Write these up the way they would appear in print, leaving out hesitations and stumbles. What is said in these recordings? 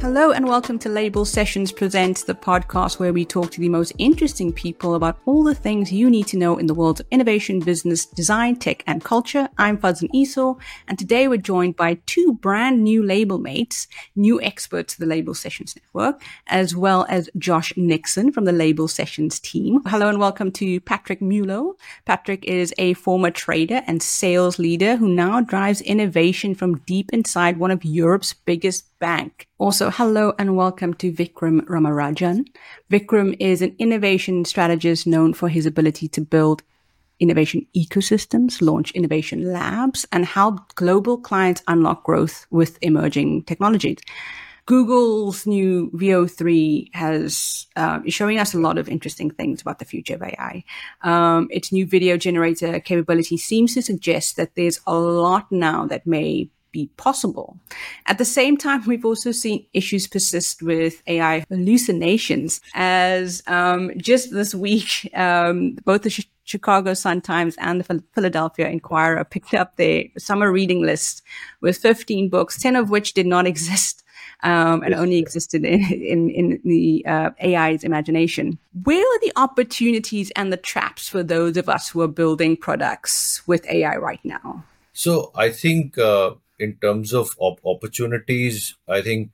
Hello and welcome to Label Sessions Presents, the podcast where we talk to the most interesting people about all the things you need to know in the world of innovation, business, design, tech, and culture. I'm Fazan Esau, and today we're joined by two brand new label mates, new experts to the Label Sessions Network, as well as Josh Nixon from the Label Sessions team. Hello and welcome to Patrick Mulo. Patrick is a former trader and sales leader who now drives innovation from deep inside one of Europe's biggest bank. Also, hello and welcome to Vikram Ramarajan. Vikram is an innovation strategist known for his ability to build innovation ecosystems, launch innovation labs, and help global clients unlock growth with emerging technologies. Google's new VO3 is showing us a lot of interesting things about the future of AI. Its new video generator capability seems to suggest that there's a lot now that may be possible. At the same time, we've also seen issues persist with AI hallucinations, as just this week, both the Chicago Sun-Times and the Philadelphia Inquirer picked up their summer reading list with 15 books, 10 of which did not exist. And only existed in the AI's imagination. Where are the opportunities and the traps for those of us who are building products with AI right now? So I think in terms of opportunities, I think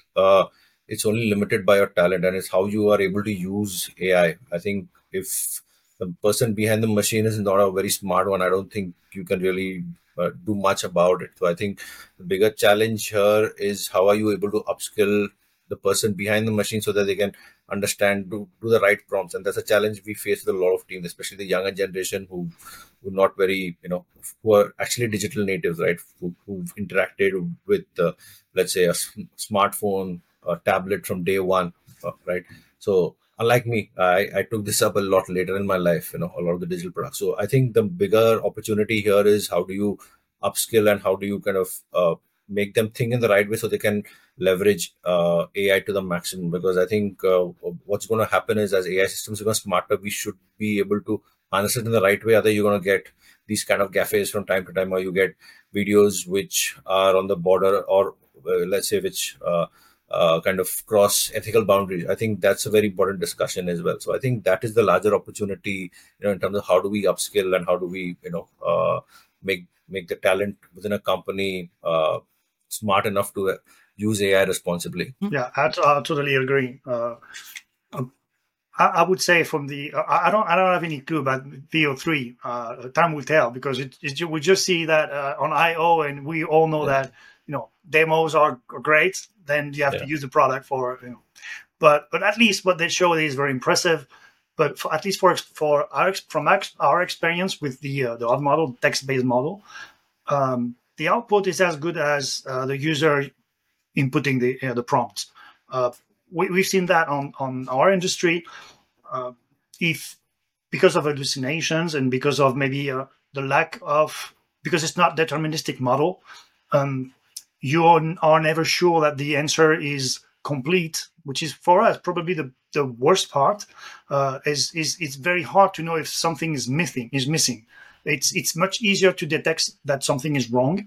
it's only limited by your talent, and it's how you are able to use AI. I think if the person behind the machine is not a very smart one, I don't think you can really do much about it. So I think the bigger challenge here is how are you able to upskill the person behind the machine so that they can understand, do the right prompts. And that's a challenge we face with a lot of teams, especially the younger generation who not very, who are actually digital natives, right? Who've interacted with, let's say, a smartphone, a tablet from day one, right? So unlike me, I took this up a lot later in my life, a lot of the digital products. So I think the bigger opportunity here is how do you upskill and how do you kind of make them think in the right way so they can leverage AI to the maximum. Because I think what's going to happen is as AI systems become smarter, we should be able to harness it in the right way. Otherwise, you're going to get these kind of gaffes from time to time, or you get videos which are on the border or let's say which kind of cross ethical boundaries. I think that's a very important discussion as well. So I think that is the larger opportunity, in terms of how do we upskill and how do we, make the talent within a company smart enough to use AI responsibly. Yeah, I totally agree. I would say from the I don't have any clue about VO3. Time will tell, because we just see that on I/O, and we all know that demos are great. Then you have to use the product for but at least what they show is very impressive. But at least for our experience with the odd model, text-based model, the output is as good as the user inputting the prompts. We've seen that on our industry. If because of hallucinations and because of maybe the lack of, because it's not deterministic model, you are never sure that the answer is complete, which is for us probably the worst part. Is it's very hard to know if something is missing. It's much easier to detect that something is wrong.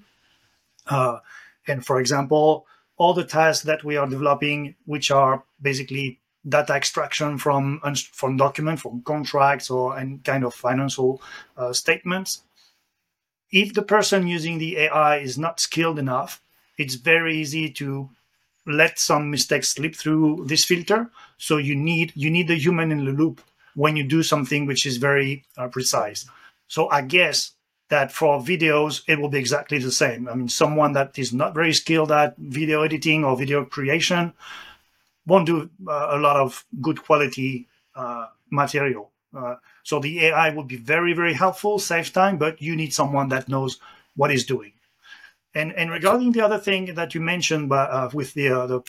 And for example, all the tasks that we are developing, which are basically data extraction from documents, from contracts, or any kind of financial statements, if the person using the AI is not skilled enough, it's very easy to let some mistakes slip through this filter. So you need the human in the loop when you do something which is very precise. So I guess that for videos, it will be exactly the same. I mean, someone that is not very skilled at video editing or video creation won't do a lot of good quality material. So the AI will be very, very helpful, save time, but you need someone that knows what he's doing. And regarding the other thing that you mentioned, with the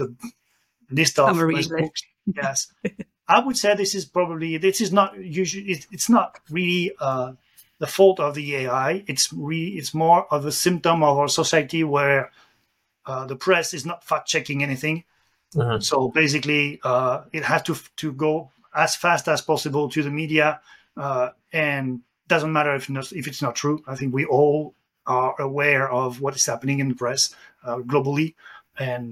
list of books, yes, I would say this is not usually. It's not really the fault of the AI. It's more of a symptom of our society where the press is not fact checking anything. Uh-huh. So basically, it has to go as fast as possible to the media, and doesn't matter if it's not true. I think we all are aware of what is happening in the press globally, and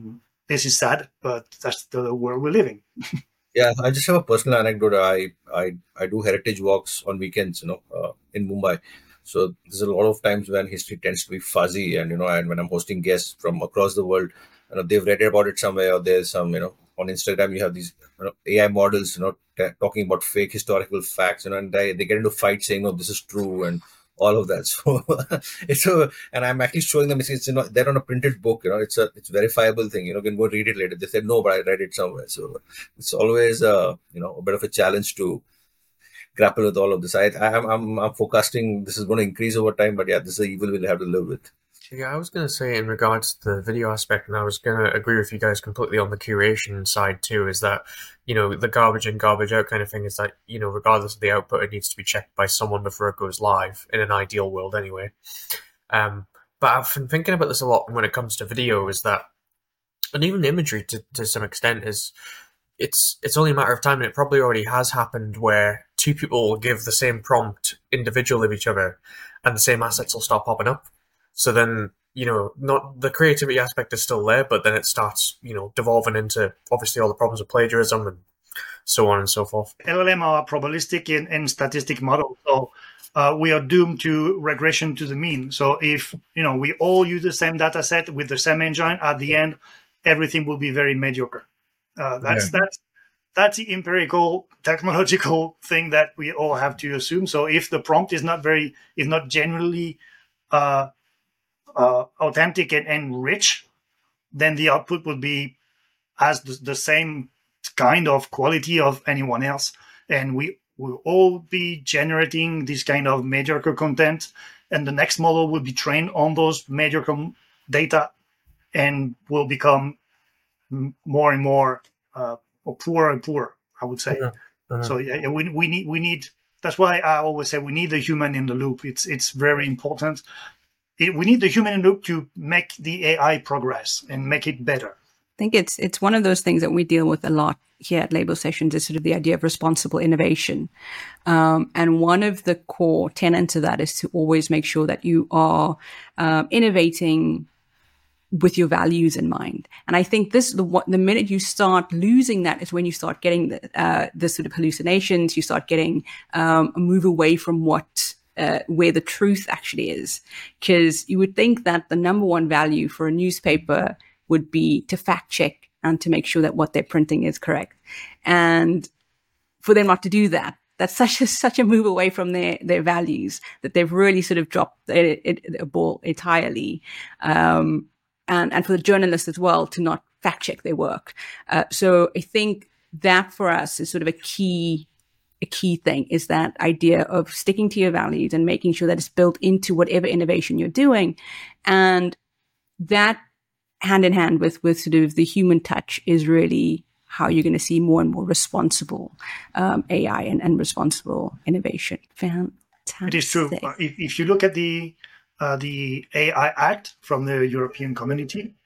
this is sad, but that's the world we're living. Yeah, I just have a personal anecdote. I do heritage walks on weekends, in Mumbai. So there's a lot of times when history tends to be fuzzy, and and when I'm hosting guests from across the world, they've read about it somewhere, or there's some, on Instagram you have these AI models, talking about fake historical facts, and they get into fights saying, no, this is true, and all of that. So and I'm actually showing them, it's they're on a printed book, it's verifiable thing, you can go read it later. They said, no, but I read it somewhere. So it's always a bit of a challenge to grapple with all of this. I'm forecasting this is going to increase over time, but yeah, this is the evil we'll have to live with. Yeah, I was going to say in regards to the video aspect, and I was going to agree with you guys completely on the curation side too, is that, the garbage in, garbage out kind of thing is that, regardless of the output, it needs to be checked by someone before it goes live, in an ideal world anyway. But I've been thinking about this a lot when it comes to video, is that, and even imagery to some extent, is it's only a matter of time, and it probably already has happened, where two people will give the same prompt individual of each other, and the same assets will start popping up. So then, not the creativity aspect is still there, but then it starts, devolving into obviously all the problems of plagiarism and so on and so forth. LLM are probabilistic and statistic models, so we are doomed to regression to the mean. So if we all use the same data set with the same engine, at the end, everything will be very mediocre. That's the empirical technological thing that we all have to assume. So if the prompt is not genuinely authentic and rich, then the output would be as the same kind of quality of anyone else, and we will all be generating this kind of mediocre content, and the next model will be trained on those mediocre data and will become more and more poorer and poorer, I would say. So yeah, we need. That's why I always say we need the human in the loop. It's very important. We need the human in the loop to make the AI progress and make it better. I think it's one of those things that we deal with a lot here at Label Sessions, is sort of the idea of responsible innovation. And one of the core tenets of that is to always make sure that you are innovating with your values in mind. And I think the minute you start losing that is when you start getting the sort of hallucinations, you start getting a move away from where the truth actually is. Because you would think that the number one value for a newspaper would be to fact check and to make sure that what they're printing is correct. And for them not to do that, that's such a move away from their values that they've really sort of dropped a ball entirely. And for the journalists as well to not fact check their work. So I think that for us is sort of a key thing, is that idea of sticking to your values and making sure that it's built into whatever innovation you're doing. And that hand in hand with sort of the human touch is really how you're going to see more and more responsible AI and responsible innovation. Fantastic. It is true. If you look at the AI Act from the European Community,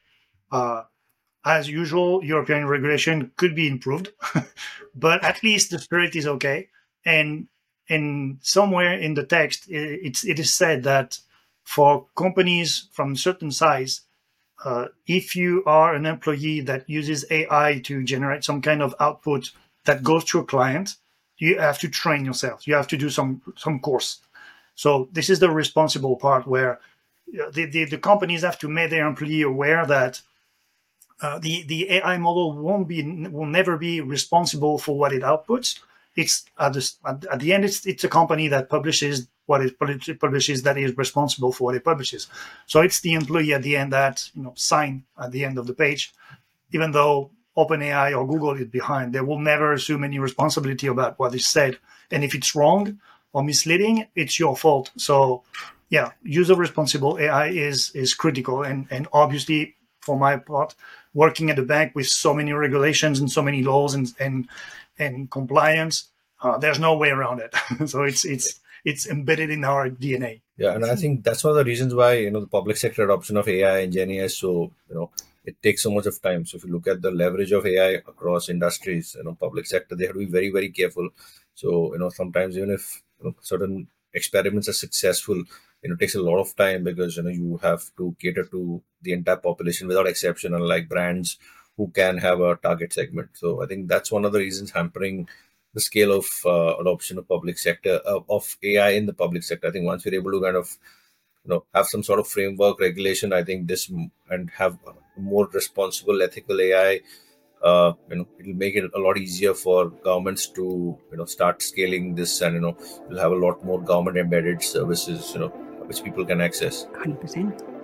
as usual, European regulation could be improved, but at least the spirit is okay. And somewhere in the text, it is said that for companies from a certain size, if you are an employee that uses AI to generate some kind of output that goes to a client, you have to train yourself. You have to do some course. So this is the responsible part, where the companies have to make their employee aware that the AI model will never be responsible for what it outputs. It's at the end, it's a company that publishes what it publishes that is responsible for what it publishes. So it's the employee at the end that sign at the end of the page, even though OpenAI or Google is behind. They will never assume any responsibility about what is said, and if it's wrong or misleading, it's your fault. So yeah, user responsible AI is critical, and obviously for my part, working at a bank with so many regulations and so many laws and compliance, there's no way around it. So it's embedded in our DNA. Yeah, and I think that's one of the reasons why the public sector adoption of AI and Gen AI is so it takes so much of time. So if you look at the leverage of AI across industries, public sector, they have to be very, very careful. So sometimes even if certain experiments are successful, it takes a lot of time, because you have to cater to the entire population without exception, unlike brands who can have a target segment. So I think that's one of the reasons hampering the scale of adoption of public sector of AI in the public sector. I think once we're able to kind of have some sort of framework regulation, I think and have more responsible ethical AI, it'll make it a lot easier for governments to start scaling this, and you'll have a lot more government embedded services which people can access. 100%.